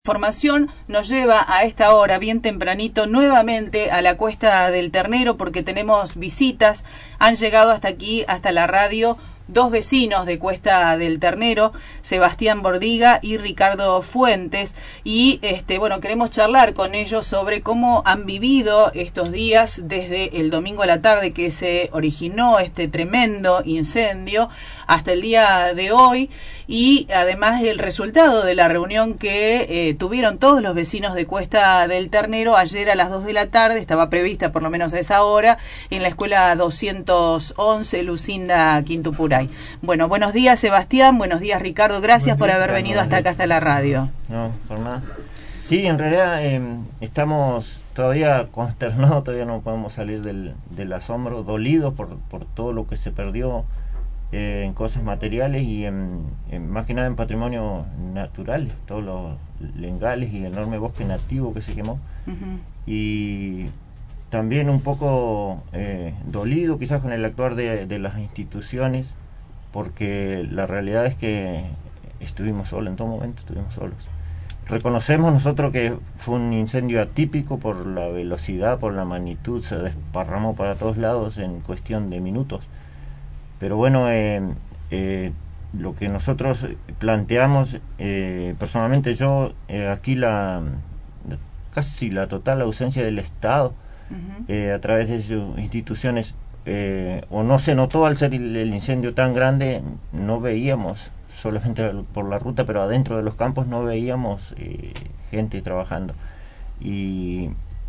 Información nos lleva a esta hora, bien tempranito, nuevamente a la Cuesta del Ternero, porque tenemos visitas. Han llegado hasta aquí, hasta la radio, dos vecinos de Cuesta del Ternero, Sebastián Bordiga y Ricardo Fuentes, y queremos charlar con ellos sobre cómo han vivido estos días desde el domingo a la tarde que se originó este tremendo incendio hasta el día de hoy, y además el resultado de la reunión que tuvieron todos los vecinos de Cuesta del Ternero ayer a las 2 de la tarde, estaba prevista por lo menos a esa hora, en la escuela 211 Lucinda Quintupuray. Bueno, buenos días Sebastián, buenos días Ricardo, gracias por haber venido hasta acá, hasta la radio. No, por nada. Sí, en realidad estamos todavía consternados, todavía no podemos salir del asombro, dolidos por todo lo que se perdió en cosas materiales y más que nada en patrimonio natural, todos los lengales y el enorme bosque nativo que se quemó. Y también un poco dolido quizás con el actuar de las instituciones, porque la realidad es que estuvimos solos, en todo momento estuvimos solos. Reconocemos nosotros que fue un incendio atípico por la velocidad, por la magnitud, se desparramó para todos lados en cuestión de minutos. Pero bueno, lo que nosotros planteamos, personalmente yo, aquí casi la total ausencia del Estado, a través de sus instituciones, o no se notó al ser el incendio tan grande, no veíamos, solamente por la ruta, pero adentro de los campos no veíamos gente trabajando. Y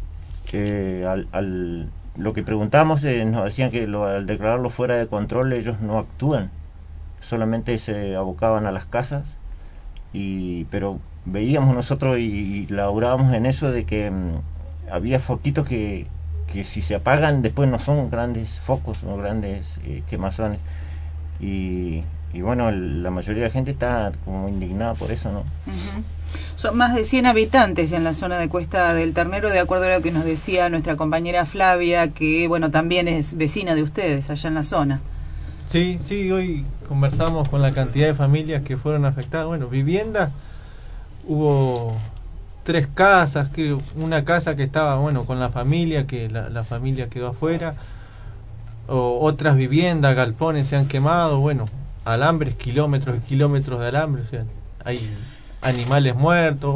lo que preguntamos, nos decían que al declararlo fuera de control ellos no actúan, solamente se abocaban a las casas, pero veíamos nosotros y laburábamos en eso de que había foquitos que si se apagan después no son grandes focos, no grandes quemazones, y bueno, la mayoría de la gente está como indignada por eso, ¿no? Son más de 100 habitantes en la zona de Cuesta del Ternero, de acuerdo a lo que nos decía nuestra compañera Flavia, que bueno, también es vecina de ustedes allá en la zona. Sí, hoy conversamos con la cantidad de familias que fueron afectadas. Bueno, vivienda, hubo 3 casas, que una casa que estaba con la familia, que la familia quedó afuera, otras viviendas, galpones se han quemado, alambres, kilómetros y kilómetros de alambre, o sea, hay animales muertos,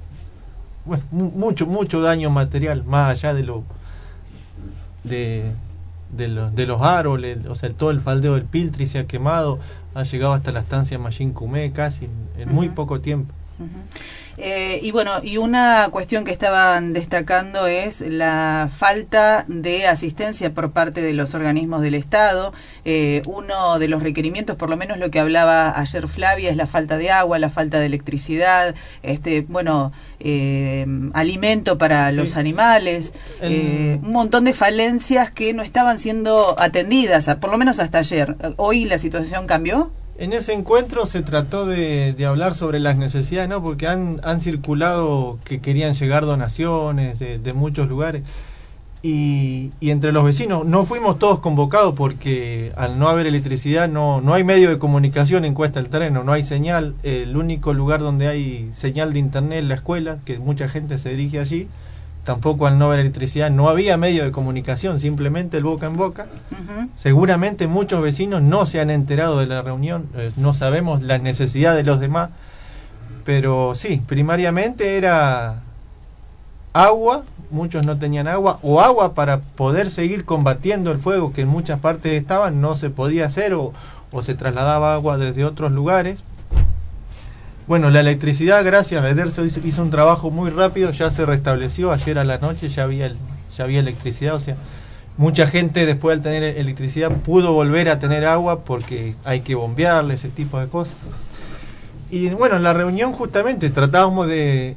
mucho daño material, más allá de los árboles, o sea, todo el faldeo del Piltri se ha quemado, ha llegado hasta la estancia Mallín Cumé casi en muy poco tiempo. Y una cuestión que estaban destacando es la falta de asistencia por parte de los organismos del Estado. Uno de los requerimientos, por lo menos lo que hablaba ayer Flavia, es la falta de agua, la falta de electricidad, alimento para los animales, un montón de falencias que no estaban siendo atendidas, por lo menos hasta ayer. ¿Hoy la situación cambió? En ese encuentro se trató de hablar sobre las necesidades, ¿no? Porque han circulado que querían llegar donaciones de muchos lugares y entre los vecinos no fuimos todos convocados porque al no haber electricidad no hay medio de comunicación en Cuesta del Ternero, no hay señal. El único lugar donde hay señal de internet es la escuela, que mucha gente se dirige allí. Tampoco al no haber electricidad no había medio de comunicación, simplemente el boca en boca. Seguramente muchos vecinos no se han enterado de la reunión, no sabemos las necesidades de los demás, pero sí, primariamente era agua, muchos no tenían agua, o agua para poder seguir combatiendo el fuego que en muchas partes estaban, no se podía hacer o se trasladaba agua desde otros lugares. La electricidad, gracias a EDERSO hizo un trabajo muy rápido, ya se restableció, ayer a la noche ya había electricidad, o sea, mucha gente después de tener electricidad pudo volver a tener agua porque hay que bombearle, ese tipo de cosas. Y en la reunión justamente tratábamos de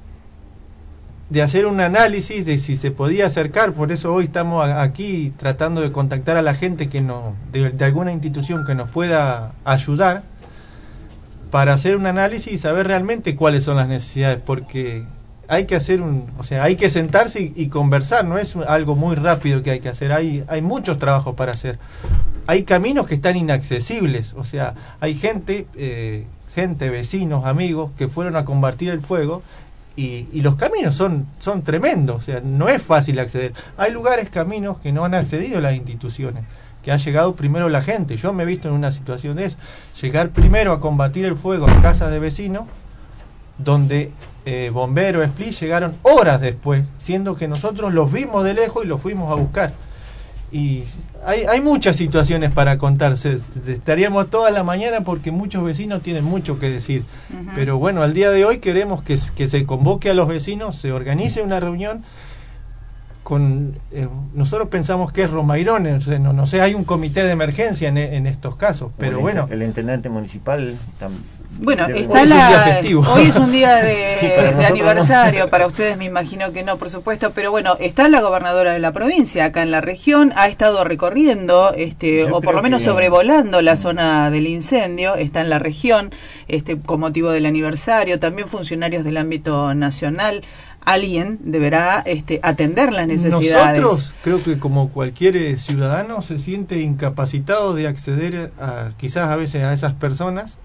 hacer un análisis de si se podía acercar, por eso hoy estamos aquí tratando de contactar a la gente de alguna institución que nos pueda ayudar, para hacer un análisis y saber realmente cuáles son las necesidades, porque hay que hacer hay que sentarse y conversar, no es algo muy rápido que hay que hacer, hay muchos trabajos para hacer. hay caminos que están inaccesibles, o sea, hay gente, vecinos, amigos, que fueron a combatir el fuego, y los caminos son tremendos, o sea, no es fácil acceder. Hay lugares, caminos que no han accedido las instituciones, que ha llegado primero la gente. Yo me he visto en una situación de eso, llegar primero a combatir el fuego en casas de vecinos, donde bomberos, SPLI llegaron horas después, siendo que nosotros los vimos de lejos y los fuimos a buscar. Y hay muchas situaciones para contarse. Estaríamos toda la mañana porque muchos vecinos tienen mucho que decir. Pero bueno, al día de hoy queremos que se convoque a los vecinos, se organice una reunión con... nosotros pensamos que es Romairón, no sé, hay un comité de emergencia en estos casos, pero bueno... El intendente municipal... Bueno, está hoy es un día de aniversario, no. Para ustedes me imagino que no, por supuesto, pero bueno, está la gobernadora de la provincia acá en la región, ha estado recorriendo, o por lo menos sobrevolando la zona del incendio, está en la región, con motivo del aniversario, también funcionarios del ámbito nacional. Alguien deberá atender las necesidades. Nosotros, creo que como cualquier ciudadano, se siente incapacitado de acceder quizás a veces a esas personas,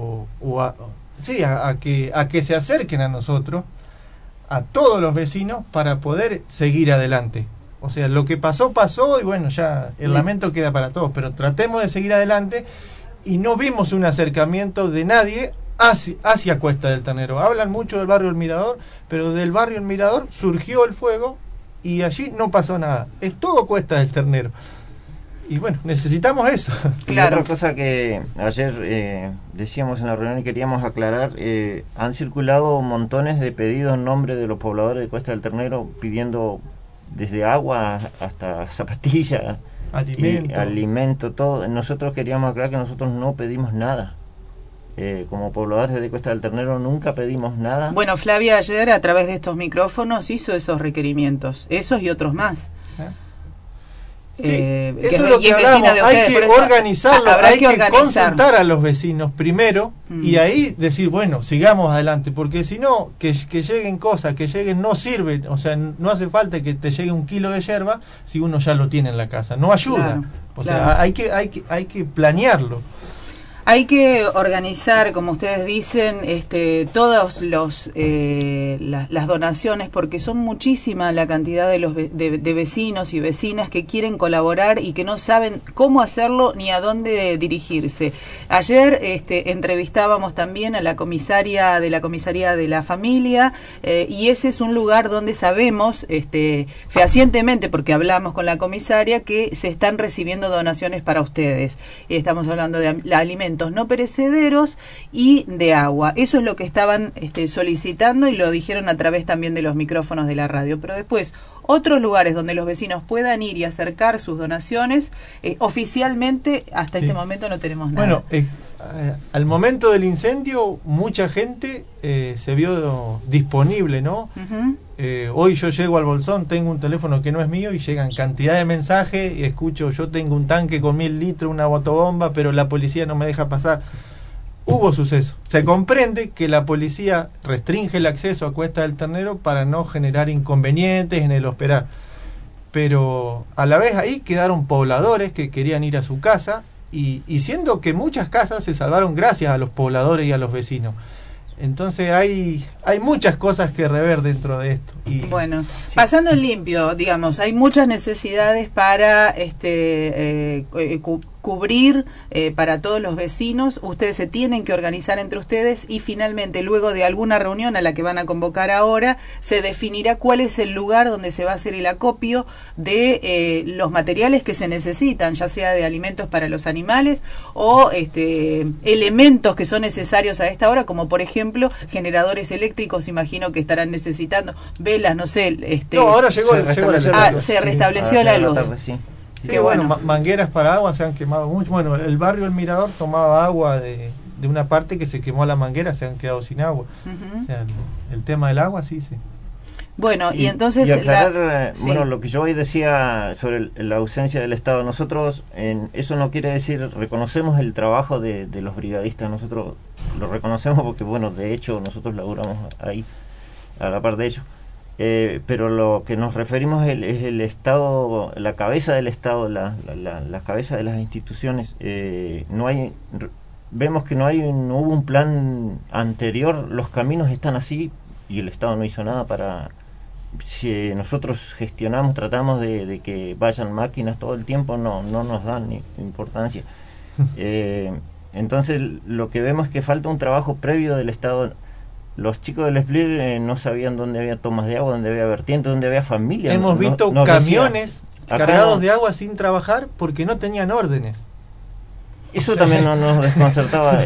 a que se acerquen a nosotros, a todos los vecinos, para poder seguir adelante. O sea, lo que pasó, y bueno, ya el lamento queda para todos, pero tratemos de seguir adelante, y no vimos un acercamiento de nadie hacia Cuesta del Ternero. Hablan mucho del barrio El Mirador, pero del barrio El Mirador surgió el fuego y allí no pasó nada. Es todo Cuesta del Ternero. Y bueno, necesitamos eso. Claro. Y otra cosa que ayer decíamos en la reunión y queríamos aclarar, han circulado montones de pedidos en nombre de los pobladores de Cuesta del Ternero pidiendo desde agua hasta zapatillas, alimento, todo. Nosotros queríamos aclarar que nosotros no pedimos nada. Como pobladores de Cuesta del Ternero nunca pedimos nada. Bueno, Flavia ayer a través de estos micrófonos hizo esos requerimientos, esos y otros más. Sí, eso es lo que hablamos, hay que organizarlo, hay que consultar a los vecinos primero y ahí decir, bueno, sigamos adelante, porque si no, que lleguen cosas, que lleguen no sirven, o sea, no hace falta que te llegue 1 kilo de yerba si uno ya lo tiene en la casa, no ayuda, sea, hay que planearlo. Hay que organizar, como ustedes dicen, todas las donaciones, porque son muchísima la cantidad de vecinos y vecinas que quieren colaborar y que no saben cómo hacerlo ni a dónde dirigirse. Ayer entrevistábamos también a la comisaría de la familia, y ese es un lugar donde sabemos fehacientemente, porque hablamos con la comisaria, que se están recibiendo donaciones para ustedes. Estamos hablando de alimentos no perecederos y de agua. Eso es lo que estaban solicitando y lo dijeron a través también de los micrófonos de la radio. Pero después, otros lugares donde los vecinos puedan ir y acercar sus donaciones, oficialmente hasta este momento no tenemos nada. Bueno, al momento del incendio mucha gente se vio disponible, ¿no? Hoy yo llego al Bolsón, tengo un teléfono que no es mío y llegan cantidad de mensajes y escucho, yo tengo un tanque con 1000 litros, una motobomba, pero la policía no me deja pasar. Hubo suceso. Se comprende que la policía restringe el acceso a Cuesta del Ternero para no generar inconvenientes en el hospedar. Pero a la vez ahí quedaron pobladores que querían ir a su casa y siendo que muchas casas se salvaron gracias a los pobladores y a los vecinos. Entonces hay muchas cosas que rever dentro de esto. Y bueno, pasando en limpio, digamos, hay muchas necesidades para cubrir para todos los vecinos. Ustedes se tienen que organizar entre ustedes y finalmente, luego de alguna reunión a la que van a convocar ahora, se definirá cuál es el lugar donde se va a hacer el acopio de los materiales que se necesitan, ya sea de alimentos para los animales o elementos que son necesarios a esta hora, como por ejemplo generadores eléctricos. Imagino que estarán necesitando velas, no sé. No, ahora llegó la luz. Se restableció la luz. Sí, bueno, mangueras para agua se han quemado mucho. Bueno, el barrio El Mirador tomaba agua de una parte que se quemó la manguera, se han quedado sin agua. O sea, el tema del agua sí. Bueno, y entonces... Y aclarar, bueno, lo que yo hoy decía sobre la ausencia del Estado, nosotros, eso no quiere decir, reconocemos el trabajo de los brigadistas, nosotros lo reconocemos porque, bueno, de hecho, nosotros laburamos ahí, a la par de ellos. pero lo que nos referimos es el Estado, la cabeza del Estado, la cabeza de las instituciones. Vemos que no hubo un plan anterior, los caminos están así y el Estado no hizo nada para... Si nosotros gestionamos, tratamos de que vayan máquinas todo el tiempo, no nos dan ni importancia. Entonces lo que vemos es que falta un trabajo previo del Estado. Los chicos del SPLIR no sabían dónde había tomas de agua, dónde había vertientes, dónde había familia. Hemos visto camiones cargados de agua sin trabajar porque no tenían órdenes. Eso también nos desconcertaba.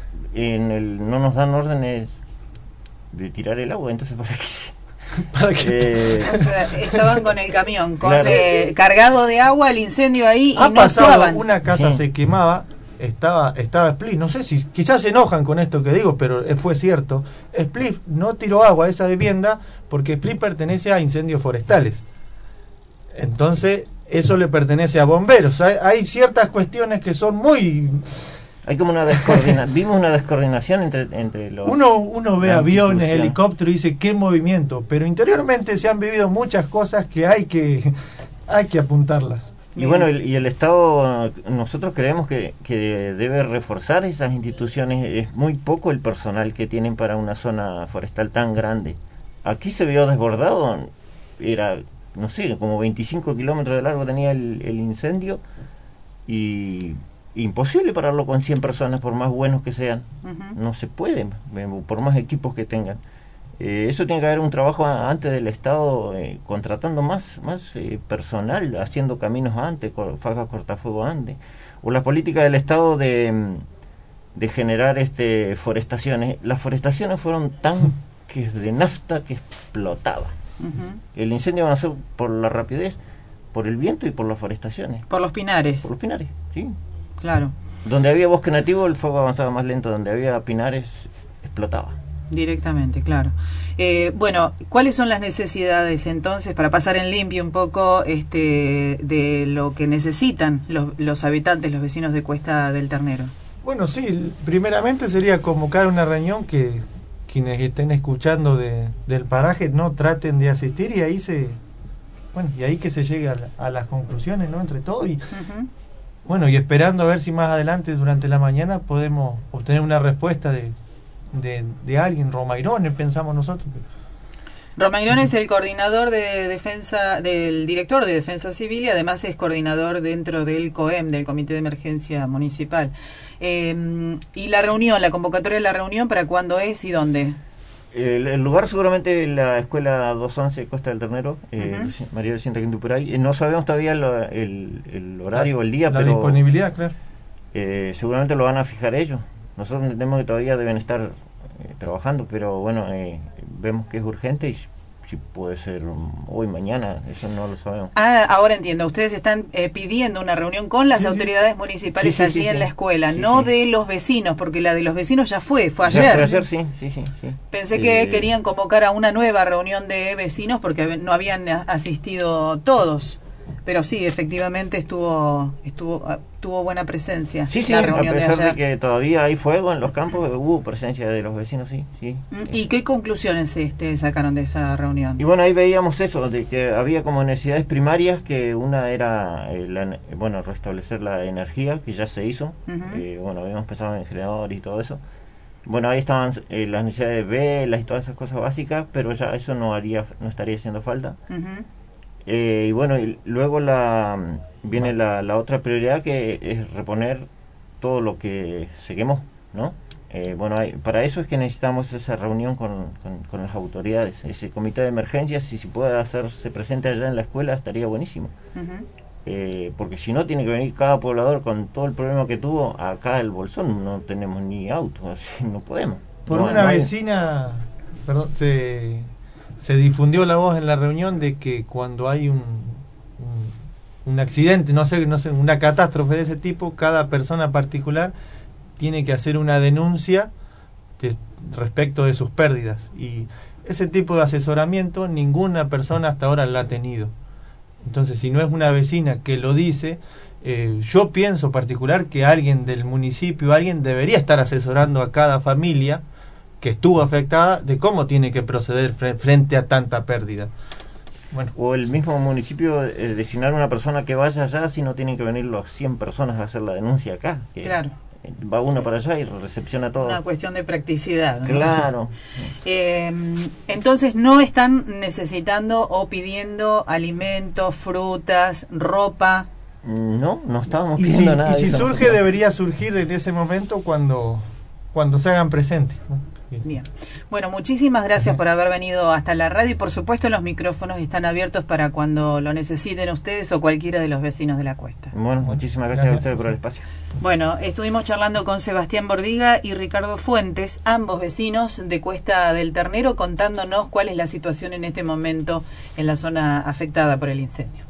No nos dan órdenes de tirar el agua, entonces ¿para qué? O sea, estaban con el camión Claro. cargado de agua, el incendio ahí, y no pasado, actuaban. una casa se quemaba, estaba Split, no sé si quizás se enojan con esto que digo, pero fue cierto. Split no tiró agua a esa vivienda porque Split pertenece a incendios forestales. Entonces, eso le pertenece a bomberos. Hay ciertas cuestiones que son muy... Hay como vimos una descoordinación entre los... Uno ve aviones, helicópteros y dice qué movimiento, pero interiormente se han vivido muchas cosas que hay que apuntarlas. Y bueno, el Estado, nosotros creemos que debe reforzar esas instituciones. Es muy poco el personal que tienen para una zona forestal tan grande. Aquí se vio desbordado, era, no sé, como 25 kilómetros de largo tenía el incendio, y imposible pararlo con 100 personas, por más buenos que sean. No se puede, por más equipos que tengan. Eso tiene que haber un trabajo antes del Estado, contratando más personal, haciendo caminos antes, fajas cortafuego antes, o la política del Estado de generar forestaciones. Las forestaciones fueron tanques de nafta que explotaba. El incendio avanzó por la rapidez, por el viento y por las forestaciones. Por los pinares. Por los pinares, sí. Claro. Donde había bosque nativo el fuego avanzaba más lento, donde había pinares explotaba. Directamente, claro. Bueno, ¿cuáles son las necesidades entonces, para pasar en limpio un poco de lo que necesitan los habitantes, los vecinos de Cuesta del Ternero? Bueno, sí, primeramente sería convocar una reunión que quienes estén escuchando del paraje no traten de asistir, y ahí que se llegue a las conclusiones, ¿no? Entre todos, y bueno, y esperando a ver si más adelante durante la mañana podemos obtener una respuesta de alguien. Romairone, pensamos nosotros. Romairone es el coordinador de defensa, del director de Defensa Civil, y además es coordinador dentro del COEM, del Comité de Emergencia Municipal. Y la reunión, la convocatoria de la reunión, ¿para cuándo es y dónde? El lugar seguramente la escuela 211 Costa del Ternero, María Lucinda Quintupuray. No sabemos todavía el horario, el día, la pero disponibilidad, claro. Seguramente lo van a fijar ellos. Nosotros entendemos que todavía deben estar trabajando, pero bueno, vemos que es urgente, y si puede ser hoy, mañana, eso no lo sabemos. Ahora entiendo, ustedes están pidiendo una reunión con las autoridades municipales allí en la escuela, no de los vecinos, porque la de los vecinos ya fue ayer. Ya fue ayer, sí. Pensé que querían convocar a una nueva reunión de vecinos porque no habían asistido todos. Pero sí, efectivamente tuvo buena presencia la reunión de ayer. A pesar de que todavía hay fuego en los campos, hubo presencia de los vecinos, sí. ¿Y qué conclusiones sacaron de esa reunión? Y bueno, ahí veíamos eso, de que había como necesidades primarias, que una era restablecer la energía, que ya se hizo. Habíamos pensado en generadores y todo eso. Bueno, ahí estaban las necesidades de velas y todas esas cosas básicas, pero ya eso no estaría haciendo falta. Y luego viene la otra prioridad, que es reponer todo lo que se quemó, ¿no? Para eso es que necesitamos esa reunión con las autoridades, ese comité de emergencia. Si se puede hacerse presente allá en la escuela, estaría buenísimo. Porque si no, tiene que venir cada poblador con todo el problema que tuvo. Acá el Bolsón no tenemos ni auto, así no podemos. Vecina, perdón, se difundió la voz en la reunión de que cuando hay un accidente, no sé, una catástrofe de ese tipo, cada persona particular tiene que hacer una denuncia respecto de sus pérdidas, y ese tipo de asesoramiento ninguna persona hasta ahora la ha tenido. Entonces, si no es una vecina que lo dice, yo pienso particular que alguien del municipio, alguien debería estar asesorando a cada familia que estuvo afectada, de cómo tiene que proceder frente a tanta pérdida. Bueno. O el mismo municipio designar una persona que vaya allá, si no tienen que venir los 100 personas a hacer la denuncia acá. Claro. Va uno para allá y recepciona todo. Una cuestión de practicidad, ¿no? Claro. Entonces no están necesitando o pidiendo alimentos, frutas, ropa. No estábamos pidiendo nada. Y si surge, debería surgir en ese momento cuando se hagan presentes, ¿no? Bien. Bueno, muchísimas gracias por haber venido hasta la radio y por supuesto los micrófonos están abiertos para cuando lo necesiten ustedes o cualquiera de los vecinos de la Cuesta. Bueno, muchísimas gracias a ustedes por el espacio. Bueno, estuvimos charlando con Sebastián Bordiga y Ricardo Fuentes, ambos vecinos de Cuesta del Ternero, contándonos cuál es la situación en este momento en la zona afectada por el incendio.